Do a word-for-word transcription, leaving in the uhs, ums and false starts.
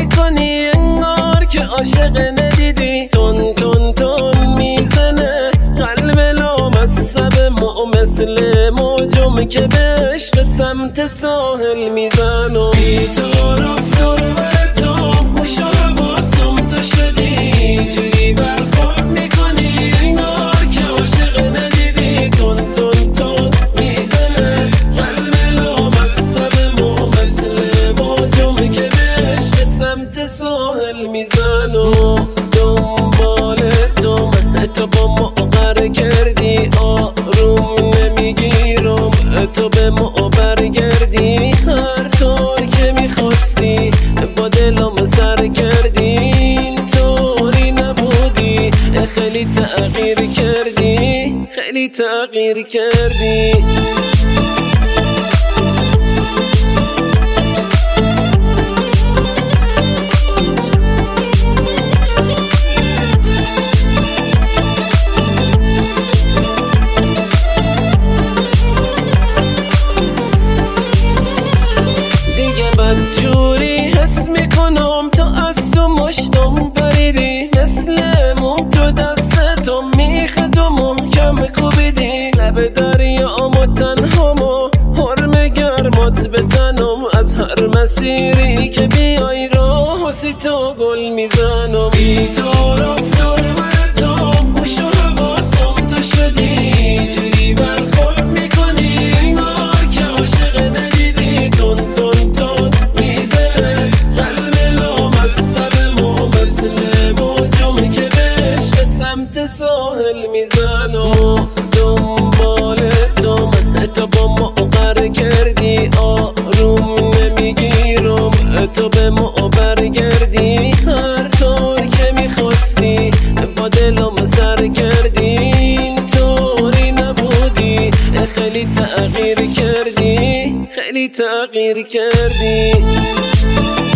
میکنی انگار که عاشق ندیدی. تون تون تون میزنه قلب لامصب ما مثل موجم که به عشق سمت ساحل میزنم. بی تو رفتار بر تو موشا حواسم تو شدی، جوری برخورد میکنی انگار که عاشق ندیدی. تون تون تون میزنه قلب لامصب ما مثل موجم که به عشق سمت ساحل میزنم. دنبال تو تو با ما قرار کردی، آروم نمیگیرم تو به ما برگردی. هر طور که میخواستی با دلم سر کردی، این طوری نبودی. خیلی تغییر کردی، خیلی تغییر کردی. جوری حس میکنم تو از تو مشتم پریدی، مثل موم تو دستتم میخد و محکم کوبیدی. لب دریامو تنهامو حرم گرمات بتنم، از هر مسیری که بیای راه سی تو گل میزنم. بی تو رفتار من تو موشا حواسم تو شدی، جوری برخورد میکنی انگار که عاشق ندیدی. تون تون تون میزنه قلب لامصب ما مثل موجم که به عشق سمت ساحل میزنم. دنبال تو من تو با ما قرار کردی، آروم نمیگیرم تو به ما برگردی. هر طور که میخواستی با دلم سر کردی، این طوری نبودی. خیلی تغییر کردی، خیلی تغییر کردی.